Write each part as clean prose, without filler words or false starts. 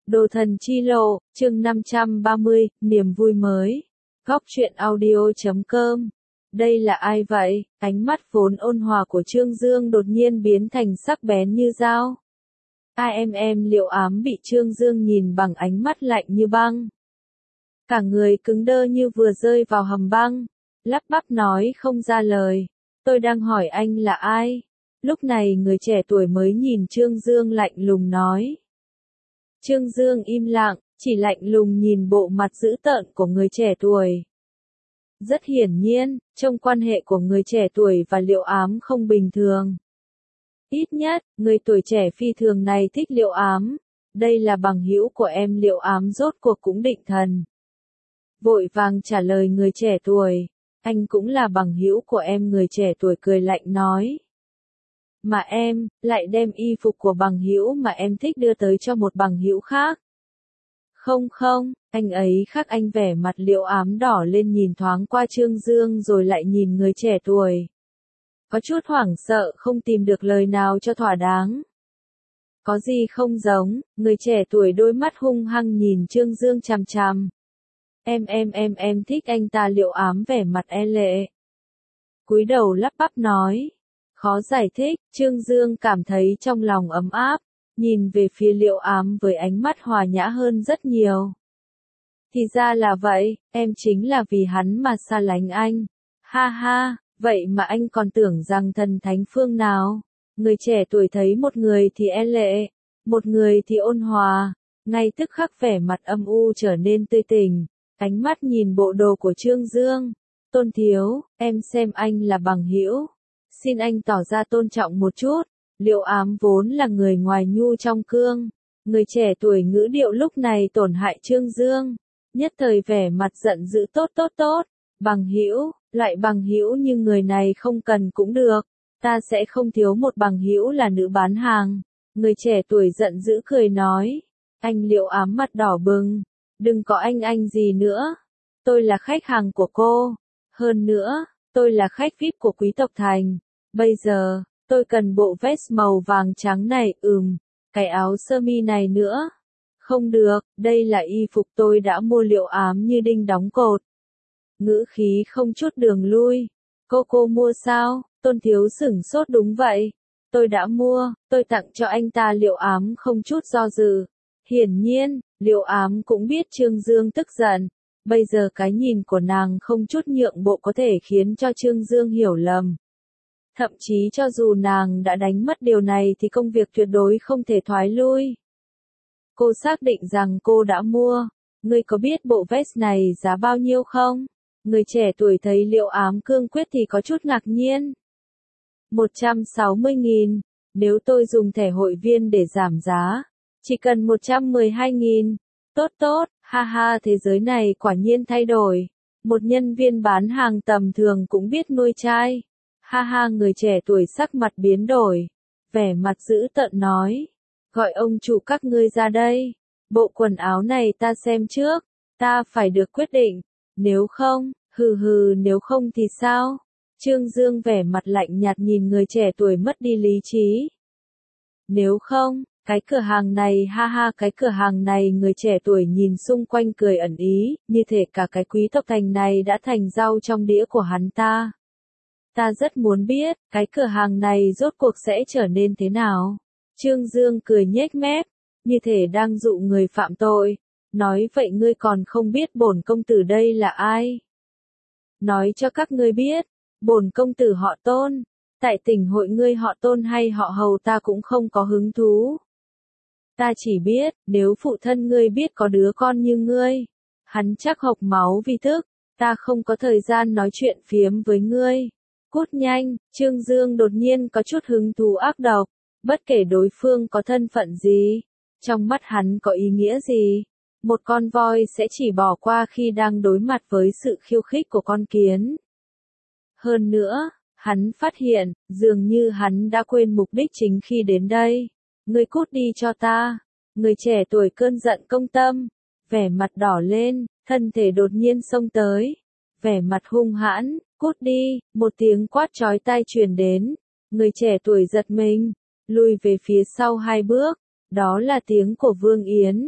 Đồ thần chi lộ, chương 530, niềm vui mới. Góc truyện audio.com. Đây là ai vậy? Ánh mắt vốn ôn hòa của Trương Dương đột nhiên biến thành sắc bén như dao. Em Liệu Ám bị Trương Dương nhìn bằng ánh mắt lạnh như băng. Cả người cứng đơ như vừa rơi vào hầm băng, lắp bắp nói không ra lời. Tôi đang hỏi anh là ai? Lúc này người trẻ tuổi mới nhìn Trương Dương lạnh lùng nói. Trương Dương im lặng, chỉ lạnh lùng nhìn bộ mặt dữ tợn của người trẻ tuổi. Rất hiển nhiên, trong quan hệ của người trẻ tuổi và Liệu Ám không bình thường. Ít nhất, người tuổi trẻ phi thường này thích Liệu Ám. Đây là bằng hữu của em. Liệu Ám rốt cuộc cũng định thần. Vội vàng trả lời người trẻ tuổi. Anh cũng là bằng hữu của em. Người trẻ tuổi cười lạnh nói. Mà em, lại đem y phục của bằng hữu mà em thích đưa tới cho một bằng hữu khác. Không, anh ấy khác. Anh vẻ mặt Liệu Ám đỏ lên nhìn thoáng qua Trương Dương rồi lại nhìn người trẻ tuổi. Có chút hoảng sợ không tìm được lời nào cho thỏa đáng. Có gì không giống, người trẻ tuổi đôi mắt hung hăng nhìn Trương Dương chằm chằm. Em thích anh ta. Liệu Ám vẻ mặt e lệ. Cúi đầu lắp bắp nói. Khó giải thích, Trương Dương cảm thấy trong lòng ấm áp, nhìn về phía Liệu Ám với ánh mắt hòa nhã hơn rất nhiều. Thì ra là vậy, em chính là vì hắn mà xa lánh anh. Ha ha, vậy mà anh còn tưởng rằng thần thánh phương nào. Người trẻ tuổi thấy một người thì e lệ, một người thì ôn hòa, ngay tức khắc vẻ mặt âm u trở nên tươi tỉnh, ánh mắt nhìn bộ đồ của Trương Dương. Tôn thiếu, em xem anh là bằng hữu. Xin anh tỏ ra tôn trọng một chút. Liệu Ám vốn là người ngoài nhu trong cương. Người trẻ tuổi ngữ điệu lúc này tổn hại Trương Dương. Nhất thời vẻ mặt giận dữ. Tốt. Bằng hữu, loại bằng hữu như người này không cần cũng được. Ta sẽ không thiếu một bằng hữu là nữ bán hàng. Người trẻ tuổi giận dữ cười nói. Anh. Liệu Ám mặt đỏ bừng. Đừng có anh gì nữa. Tôi là khách hàng của cô. Hơn nữa, tôi là khách VIP của quý tộc thành. Bây giờ, tôi cần bộ vest màu vàng trắng này. Cái áo sơ mi này nữa. Không được, đây là y phục tôi đã mua. Liệu Ám như đinh đóng cột. Ngữ khí không chút đường lui. Cô mua sao? Tôn thiếu sửng sốt. Đúng vậy. Tôi đã mua, tôi tặng cho anh ta. Liệu Ám không chút do dự. Hiển nhiên, Liệu Ám cũng biết Trương Dương tức giận. Bây giờ cái nhìn của nàng không chút nhượng bộ có thể khiến cho Trương Dương hiểu lầm. Thậm chí cho dù nàng đã đánh mất điều này thì công việc tuyệt đối không thể thoái lui. Cô xác định rằng cô đã mua. Ngươi có biết bộ vest này giá bao nhiêu không? Người trẻ tuổi thấy Liệu Ám cương quyết thì có chút ngạc nhiên. 160.000. Nếu tôi dùng thẻ hội viên để giảm giá, chỉ cần 112.000. Tốt, ha, thế giới này quả nhiên thay đổi. Một nhân viên bán hàng tầm thường cũng biết nuôi trai. Ha, người trẻ tuổi sắc mặt biến đổi. Vẻ mặt dữ tợn nói. Gọi ông chủ các ngươi ra đây. Bộ quần áo này ta xem trước. Ta phải được quyết định. Nếu không, nếu không thì sao? Trương Dương vẻ mặt lạnh nhạt nhìn người trẻ tuổi mất đi lý trí. Nếu không, cái cửa hàng này. Ha, cái cửa hàng này. Người trẻ tuổi nhìn xung quanh cười ẩn ý, như thể cả cái quý tộc thành này đã thành rau trong đĩa của hắn ta. Ta rất muốn biết, cái cửa hàng này rốt cuộc sẽ trở nên thế nào. Trương Dương cười nhếch mép, như thể đang dụ người phạm tội. Nói vậy ngươi còn không biết bổn công tử đây là ai? Nói cho các ngươi biết, bổn công tử họ Tôn. Tại tỉnh hội ngươi họ Tôn hay họ Hầu ta cũng không có hứng thú. Ta chỉ biết, nếu phụ thân ngươi biết có đứa con như ngươi, hắn chắc hộc máu vì tức. Ta không có thời gian nói chuyện phiếm với ngươi. Cút nhanh. Trương Dương đột nhiên có chút hứng thú ác độc. Bất kể đối phương có thân phận gì, trong mắt hắn có ý nghĩa gì, một con voi sẽ chỉ bỏ qua khi đang đối mặt với sự khiêu khích của con kiến. Hơn nữa, hắn phát hiện, dường như hắn đã quên mục đích chính khi đến đây. Ngươi cút đi cho ta. Người trẻ tuổi cơn giận công tâm, vẻ mặt đỏ lên, thân thể đột nhiên xông tới. Vẻ mặt hung hãn, cút đi. Một tiếng quát chói tai truyền đến. Người trẻ tuổi giật mình, lùi về phía sau 2 bước. Đó là tiếng của Vương Yến.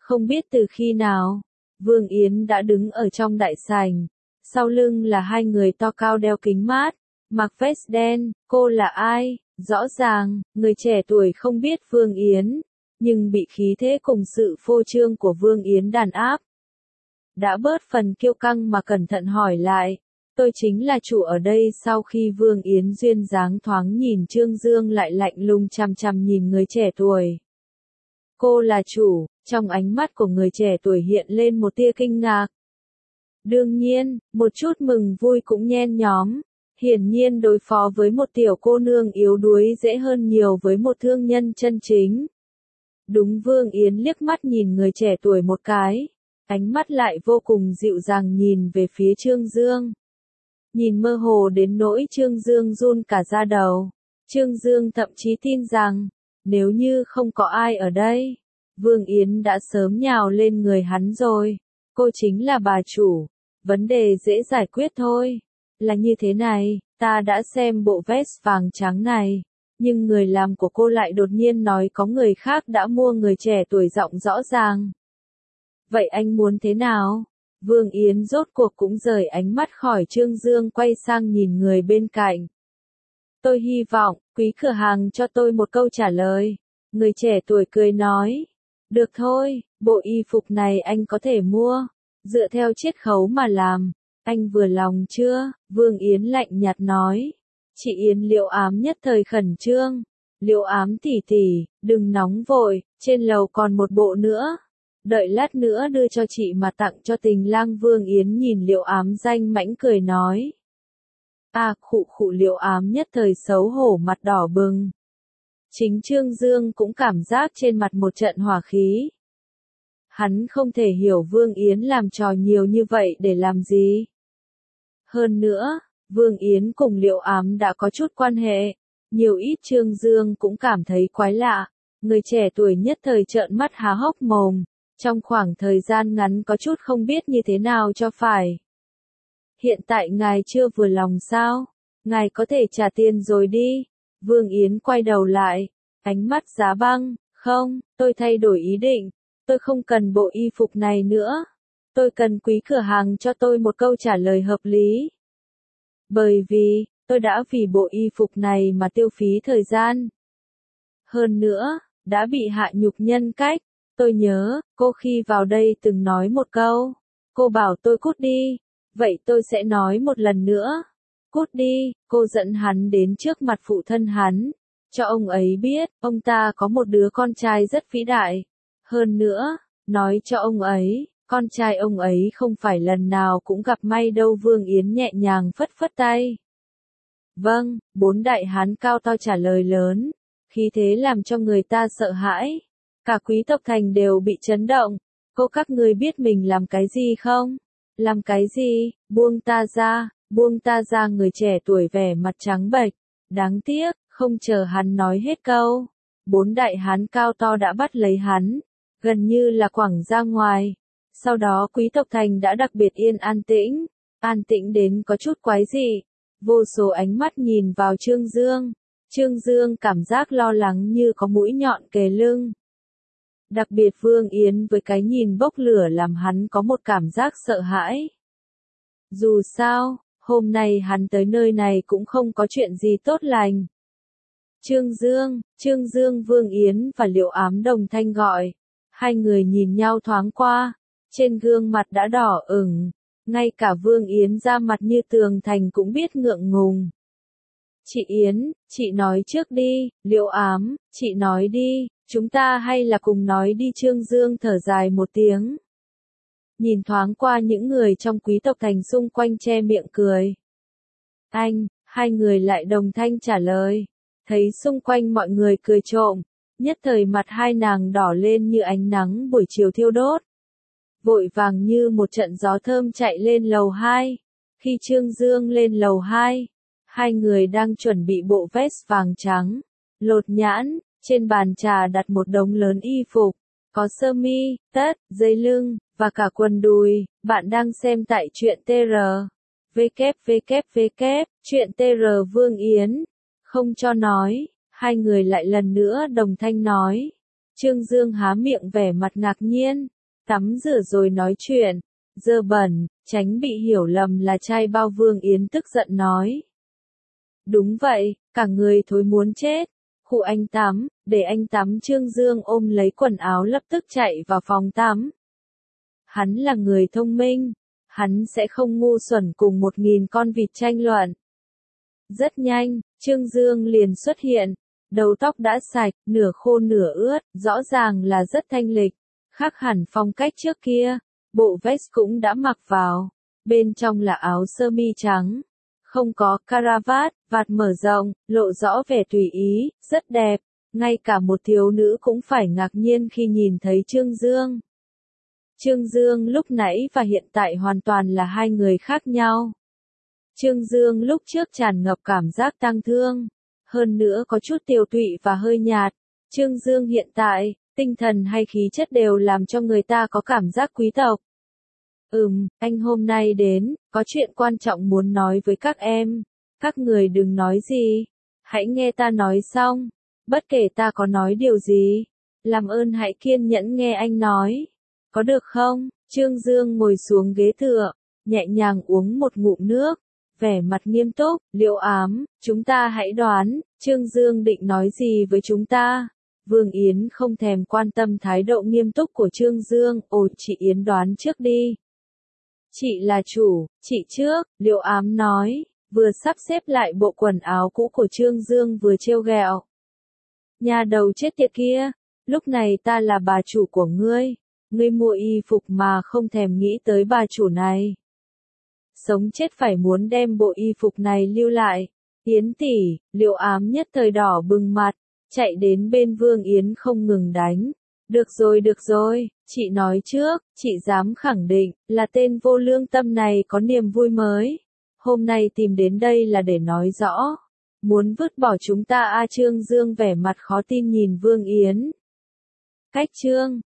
Không biết từ khi nào, Vương Yến đã đứng ở trong đại sảnh, sau lưng là hai người to cao đeo kính mát, mặc vest đen, cô là ai? Rõ ràng, người trẻ tuổi không biết Vương Yến, nhưng bị khí thế cùng sự phô trương của Vương Yến đàn áp. Đã bớt phần kiêu căng mà cẩn thận hỏi lại, tôi chính là chủ ở đây. Sau khi Vương Yến duyên dáng thoáng nhìn Trương Dương lại lạnh lùng chằm chằm nhìn người trẻ tuổi. Cô là chủ, trong ánh mắt của người trẻ tuổi hiện lên một tia kinh ngạc. Đương nhiên, một chút mừng vui cũng nhen nhóm. Hiển nhiên đối phó với một tiểu cô nương yếu đuối dễ hơn nhiều với một thương nhân chân chính. Đúng, Vương Yến liếc mắt nhìn người trẻ tuổi một cái, ánh mắt lại vô cùng dịu dàng nhìn về phía Trương Dương. Nhìn mơ hồ đến nỗi Trương Dương run cả da đầu. Trương Dương thậm chí tin rằng, nếu như không có ai ở đây, Vương Yến đã sớm nhào lên người hắn rồi. Cô chính là bà chủ, vấn đề dễ giải quyết thôi. Là như thế này, ta đã xem bộ vest vàng trắng này, nhưng người làm của cô lại đột nhiên nói có người khác đã mua. Người trẻ tuổi giọng rõ ràng. Vậy anh muốn thế nào? Vương Yến rốt cuộc cũng rời ánh mắt khỏi Trương Dương quay sang nhìn người bên cạnh. Tôi hy vọng, quý cửa hàng cho tôi một câu trả lời. Người trẻ tuổi cười nói. Được thôi, bộ y phục này anh có thể mua. Dựa theo chiết khấu mà làm. Anh vừa lòng chưa? Vương Yến lạnh nhạt nói. Chị Yến Liễu Ám nhất thời khẩn trương. Liễu Ám tỷ tỷ, đừng nóng vội, trên lầu còn một bộ nữa. Đợi lát nữa đưa cho chị mà tặng cho Tình Lang. Vương Yến nhìn Liễu Ám danh mãnh cười nói. Khụ Liễu Ám nhất thời xấu hổ mặt đỏ bừng. Chính Trương Dương cũng cảm giác trên mặt một trận hỏa khí. Hắn không thể hiểu Vương Yến làm trò nhiều như vậy để làm gì. Hơn nữa, Vương Yến cùng Liễu Ám đã có chút quan hệ, nhiều ít Trương Dương cũng cảm thấy quái lạ. Người trẻ tuổi nhất thời trợn mắt há hốc mồm, trong khoảng thời gian ngắn có chút không biết như thế nào cho phải. Hiện tại ngài chưa vừa lòng sao? Ngài có thể trả tiền rồi đi. Vương Yến quay đầu lại, ánh mắt giá băng. Không, tôi thay đổi ý định. Tôi không cần bộ y phục này nữa. Tôi cần quý cửa hàng cho tôi một câu trả lời hợp lý. Bởi vì, tôi đã vì bộ y phục này mà tiêu phí thời gian. Hơn nữa, đã bị hạ nhục nhân cách. Tôi nhớ, cô khi vào đây từng nói một câu. Cô bảo tôi cút đi. Vậy tôi sẽ nói một lần nữa. Cút đi. Cô dẫn hắn đến trước mặt phụ thân hắn. Cho ông ấy biết, ông ta có một đứa con trai rất vĩ đại. Hơn nữa, nói cho ông ấy, con trai ông ấy không phải lần nào cũng gặp may đâu. Vương Yến nhẹ nhàng phất phất tay. Vâng, bốn đại hán cao to trả lời lớn, khí thế làm cho người ta sợ hãi. Cả quý tộc thành đều bị chấn động. Cô các ngươi biết mình làm cái gì không? Làm cái gì? Buông ta ra, buông ta ra. Người trẻ tuổi vẻ mặt trắng bệch. Đáng tiếc, không chờ hắn nói hết câu. Bốn đại hán cao to đã bắt lấy hắn, gần như là quẳng ra ngoài. Sau đó quý tộc thành đã đặc biệt an tĩnh đến có chút quái dị. Vô số ánh mắt nhìn vào Trương Dương. Trương Dương cảm giác lo lắng như có mũi nhọn kề lưng. Đặc biệt Vương Yến với cái nhìn bốc lửa làm hắn có một cảm giác sợ hãi. Dù sao, hôm nay hắn tới nơi này cũng không có chuyện gì tốt lành. Trương Dương, Vương Yến và Liễu Ám đồng thanh gọi. Hai người nhìn nhau thoáng qua, trên gương mặt đã đỏ ửng, ngay cả Vương Yến da mặt như tường thành cũng biết ngượng ngùng. Chị Yến, chị nói trước đi. Liễu Ám, chị nói đi, chúng ta hay là cùng nói đi. Trương Dương thở dài một tiếng. Nhìn thoáng qua những người trong quý tộc thành xung quanh che miệng cười. Hai người lại đồng thanh trả lời. Thấy xung quanh mọi người cười trộm, nhất thời mặt hai nàng đỏ lên như ánh nắng buổi chiều thiêu đốt. Vội vàng như một trận gió thơm chạy lên lầu 2. Khi Trương Dương lên lầu 2, hai người đang chuẩn bị bộ vest vàng trắng, lột nhãn, trên bàn trà đặt một đống lớn y phục, có sơ mi, tất, dây lưng, và cả quần đùi. Bạn đang xem tại truyện TR. Truyện TR. Vương Yến không cho nói, hai người lại lần nữa đồng thanh nói. Trương Dương há miệng vẻ mặt ngạc nhiên. Tắm rửa rồi nói chuyện, dơ bẩn, tránh bị hiểu lầm là trai bao. Vương Yến tức giận nói. Đúng vậy, cả người thối muốn chết. Khu anh tắm, để anh tắm. Trương Dương ôm lấy quần áo lập tức chạy vào phòng tắm. Hắn là người thông minh, hắn sẽ không ngu xuẩn cùng 1000 con vịt tranh luận. Rất nhanh, Trương Dương liền xuất hiện, đầu tóc đã sạch, nửa khô nửa ướt, rõ ràng là rất thanh lịch, khác hẳn phong cách trước kia, bộ vest cũng đã mặc vào, bên trong là áo sơ mi trắng, không có caravat, vạt mở rộng, lộ rõ vẻ tùy ý, rất đẹp, ngay cả một thiếu nữ cũng phải ngạc nhiên khi nhìn thấy Trương Dương. Trương Dương lúc nãy và hiện tại hoàn toàn là hai người khác nhau. Trương Dương lúc trước tràn ngập cảm giác tang thương, hơn nữa có chút tiều tụy và hơi nhạt. Trương Dương hiện tại, tinh thần hay khí chất đều làm cho người ta có cảm giác quý tộc. Anh hôm nay đến, có chuyện quan trọng muốn nói với các em. Các người đừng nói gì, hãy nghe ta nói xong, bất kể ta có nói điều gì, làm ơn hãy kiên nhẫn nghe anh nói. Có được không? Trương Dương ngồi xuống ghế tựa, nhẹ nhàng uống một ngụm nước, vẻ mặt nghiêm túc. Liễu Ám, chúng ta hãy đoán, Trương Dương định nói gì với chúng ta? Vương Yến không thèm quan tâm thái độ nghiêm túc của Trương Dương. Ồ, chị Yến đoán trước đi. Chị là chủ, chị trước, Liễu Ám nói, vừa sắp xếp lại bộ quần áo cũ của Trương Dương vừa trêu ghẹo. Nhà đầu chết tiệt kia, lúc này ta là bà chủ của ngươi. Ngươi mua y phục mà không thèm nghĩ tới bà chủ này. Sống chết phải muốn đem bộ y phục này lưu lại. Yến tỷ, Liễu Ám nhất thời đỏ bừng mặt, chạy đến bên Vương Yến không ngừng đánh. Được rồi, chị nói trước, chị dám khẳng định, là tên vô lương tâm này có niềm vui mới. Hôm nay tìm đến đây là để nói rõ. Muốn vứt bỏ chúng ta à? Trương Dương vẻ mặt khó tin nhìn Vương Yến. Cách Trương